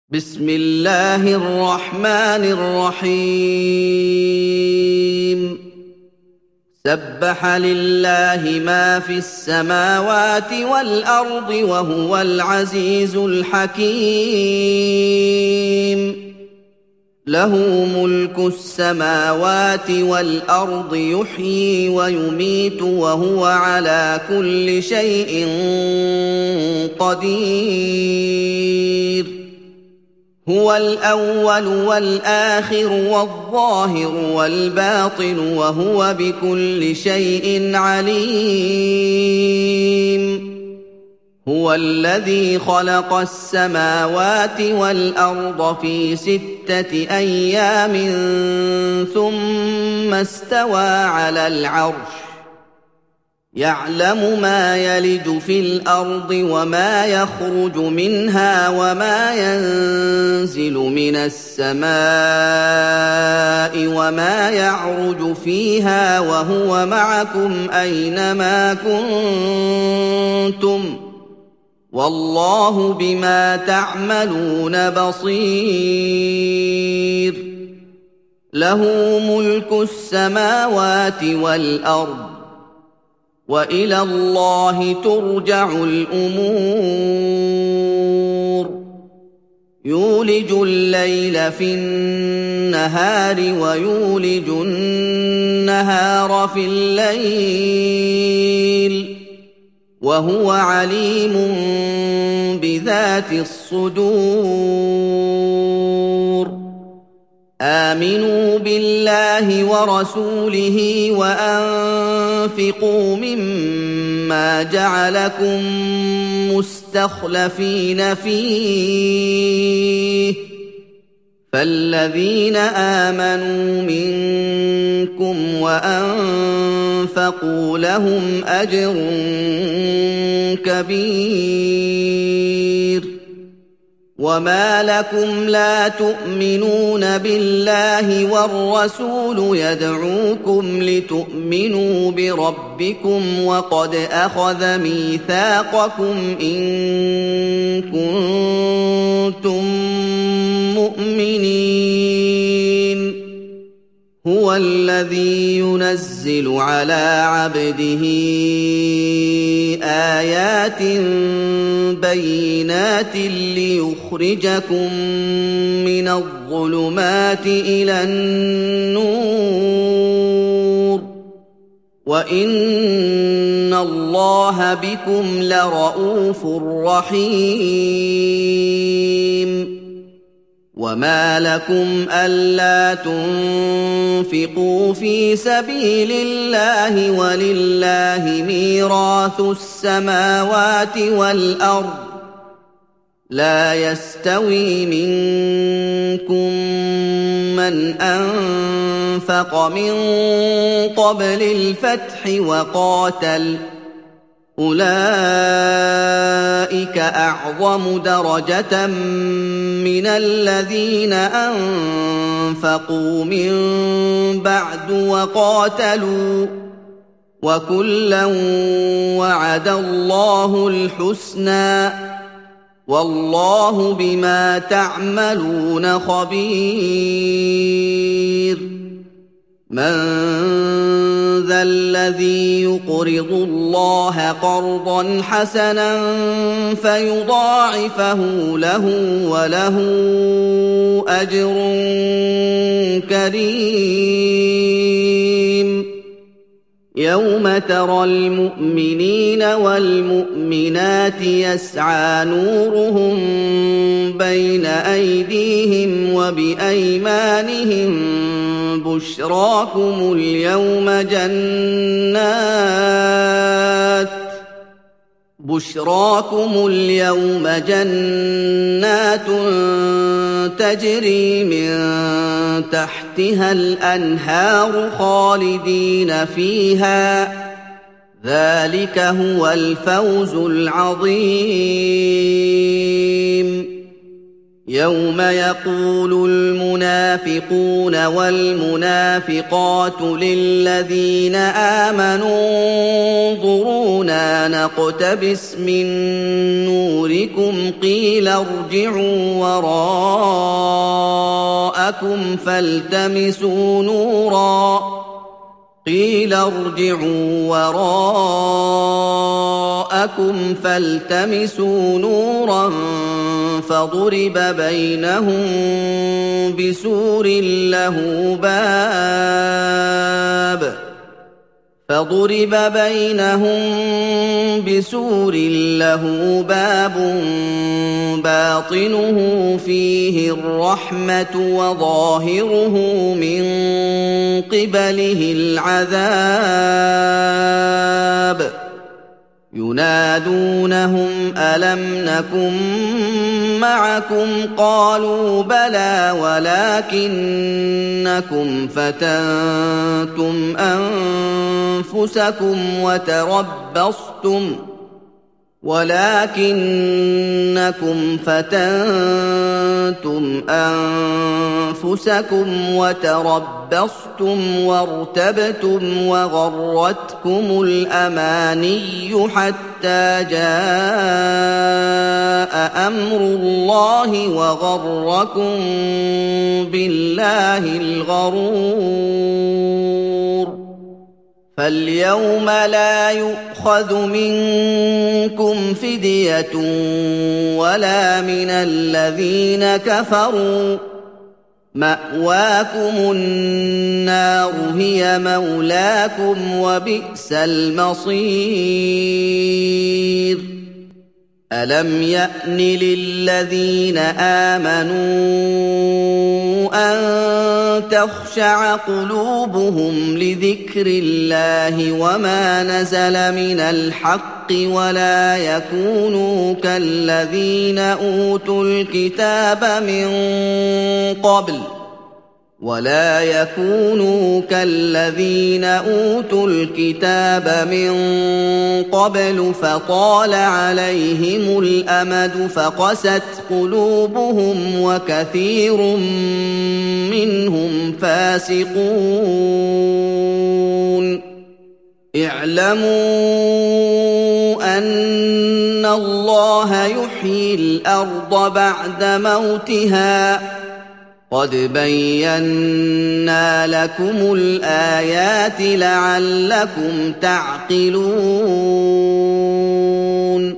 بسم الله الرحمن الرحيم سبح لله ما في السماوات والأرض وهو العزيز الحكيم له ملك السماوات والأرض يحيي ويميت وهو على كل شيء قدير هو الأول والآخر والظاهر والباطن وهو بكل شيء عليم هو الذي خلق السماوات والأرض في 6 أيام ثم استوى على العرش يعلم ما يلج في الأرض وما يخرج منها وما ينزل من السماء وما يعرج فيها وهو معكم أينما كنتم والله بما تعملون بصير له ملك السماوات والأرض وإلى الله ترجع الأمور يولج الليل في النهار ويولج النهار في الليل وهو عليم بذات الصدور آمنوا بالله ورسوله وأنفقوا مما جعلكم مستخلفين فيه فالذين آمنوا منكم وأنفقوا لهم أجر كبير وما لكم لا تؤمنون بالله والرسول يدعوكم لتؤمنوا بربكم وقد أخذ ميثاقكم إن كنتم مؤمنين هو الذي ينزل على عبده آيات بينات ليخرجكم من الظلمات إلى النور وإن الله بكم لرءوف رحيم وما لكم ألا تنفقوا في سبيل الله ولله ميراث السماوات والأرض لا يستوي منكم من أنفق من قبل الفتح وقاتل أولئك أعظم درجة من الذين أنفقوا من بعد وقاتلوا وكلا وعد الله الحسنى والله بما تعملون خبير من ذا الذي يقرض الله قرضا حسنا فيضاعفه له وله أجر كريم يوم ترى المؤمنين والمؤمنات يسعى نورهم بين أيديهم وبأيمانهم بشراكم اليوم جنات تجري من تحتها الأنهار خالدين فيها ذلك هو الفوز العظيم يوم يقول المنافقون والمنافقات للذين آمنوا انظرونا نقتبس من نوركم قيل ارجعوا وراءكم فالتمسوا نورا فضرب بينهم بسور له باب باطنه فيه الرحمة وظاهره من قبله العذاب ينادونهم ألم نكن معكم قالوا بلى ولكنكم فتنتم أنفسكم وتربصتم وارتبتم وغرتكم الأماني حتى جاء أمر الله وغركم بالله الغرور فاليوم لا يؤخذ منكم فدية ولا من الذين كفروا مأواكم النار هي مولاكم وبئس المصير ألم يأن للذين آمنوا أن تخشع قلوبهم لذكر الله وما نزل من الحق ولا يكونوا كالذين أوتوا الكتاب من قبل فطال عليهم الأمد فقست قلوبهم وكثير منهم فاسقون اعلموا أن الله يحيي الأرض بعد موتها قد بينا لكم الآيات لعلكم تعقلون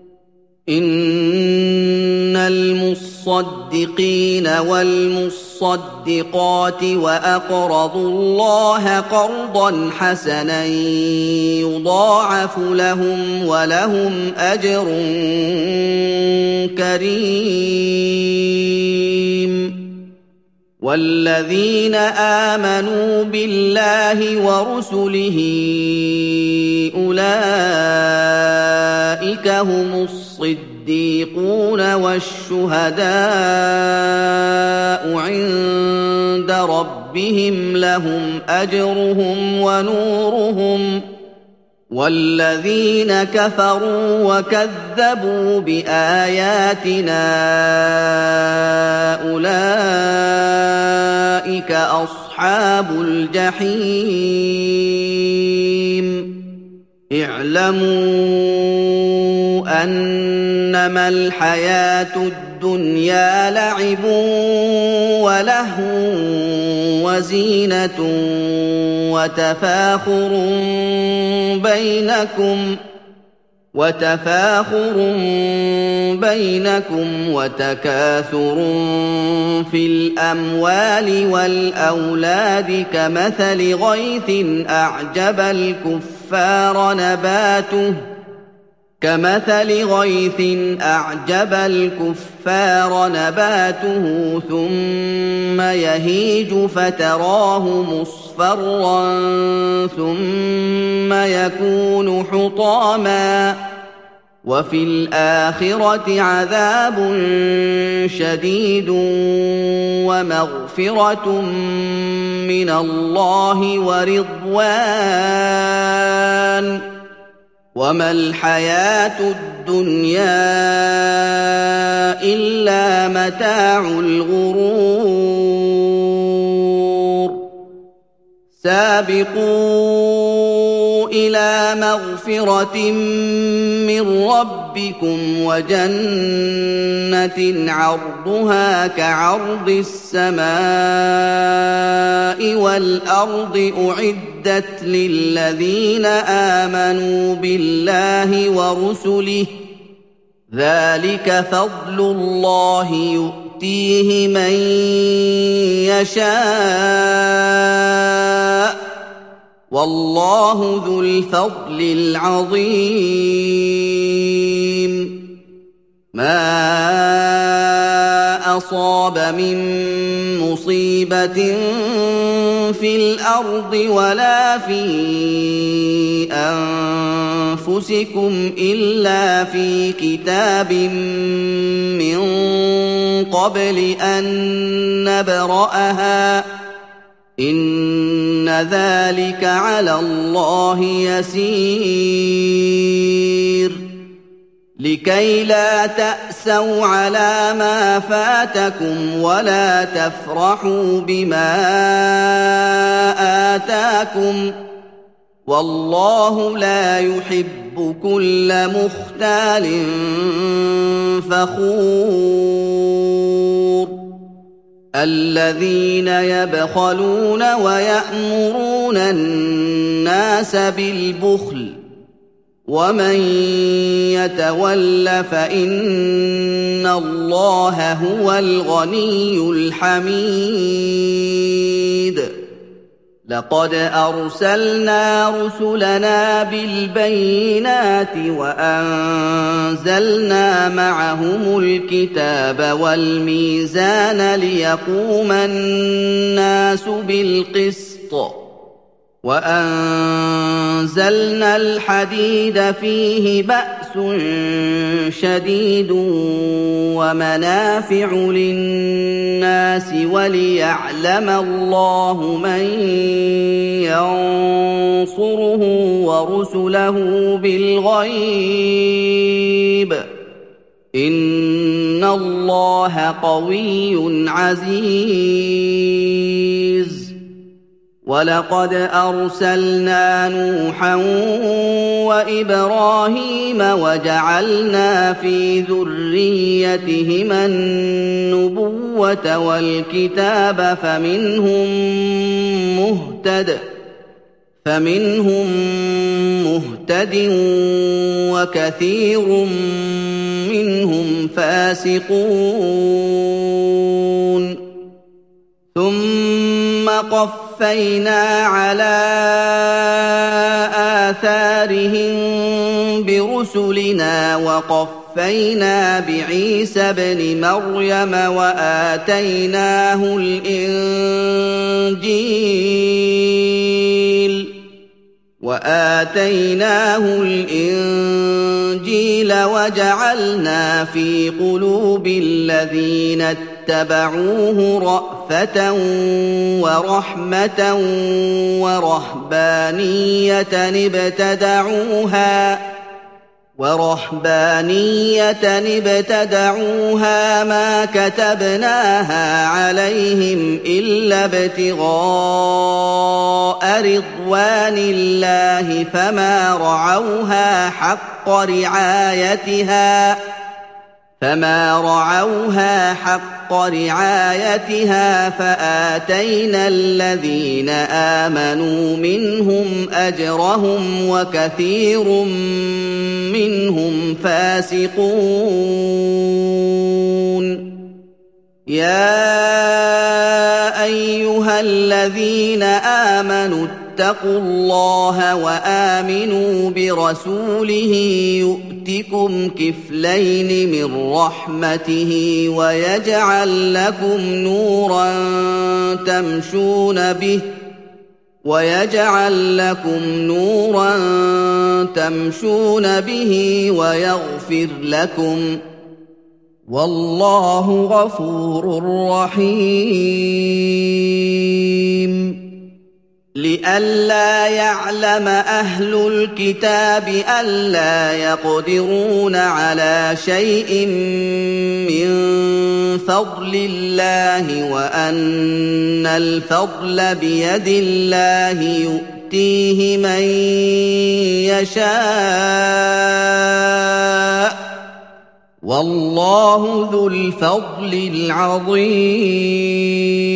إن المصدقين والمصدقات وأقرضوا الله قرضا حسنا يضاعف لهم ولهم أجر كريم والذين آمنوا بالله ورسله أولئك هم الصديقون والشهداء عند ربهم لهم أجرهم ونورهم والذين كفروا وكذبوا بآياتنا أولئك أصحاب الجحيم اعلموا أنما الحياة الدنيا لعب ولهو وزينة وتفاخر بينكم وتكاثر في الأموال والأولاد كمثل غيث أعجب الكفار نباته ثم يهيج فتراه مصفرا ثم يكون حطاما وفي الآخرة عذاب شديد ومغفرة من الله ورضوان وما الحياة الدنيا إلا متاع الغرور سابقوا إلى مغفرة من ربكم وجنة عرضها كعرض السماء والأرض أعدت للذين آمنوا بالله ورسله ذلك فضل الله يؤتيه من يشاء والله ذو الفضل العظيم ما أصاب من مصيبة في الأرض ولا في أنفسكم إلا في كتاب من قبل أن نبرأها إن ذلك على الله يسير لكي لا تأسوا على ما فاتكم ولا تفرحوا بما آتاكم والله لا يحب كل مختال فخور الذين يبخلون ويأمرون الناس بالبخل ومن يتول فإن الله هو الغني الحميد لقد أرسلنا رسلنا بالبينات وأنزلنا معهم الكتاب والميزان ليقوم الناس بالقسط وأنزلنا الحديد فيه بأس شديد ومنافع للناس وليعلم الله من ينصره ورسله بالغيب إن الله قوي عزيز ولقد أرسلنا نوحا وإبراهيم وجعلنا في ذريتهما النبوة والكتاب فمنهم مهتد وكثير منهم فاسقون ثم قفينا على آثارهم برسلنا وقفينا بعيسى ابن مريم وآتيناه الإنجيل وجعلنا في قلوب الذين اتبعوه رأفة ورحمة ورهبانية ابتدعوها ما كتبناها عليهم إلا ابتغاء رضوان الله فما رعوها حق رعايتها فآتينا الذين آمنوا منهم أجرهم وكثير منهم فاسقون يا أيها الذين آمنوا اتقوا الله وآمنوا برسوله يؤتكم كفلين من رحمته ويجعل لكم نورا تمشون به ويغفر لكم والله غفور رحيم لئلا يعلم أهل الكتاب ألا يقدرون على شيء من فضل الله وأن الفضل بيد الله يؤتيه من يشاء والله ذو الفضل العظيم.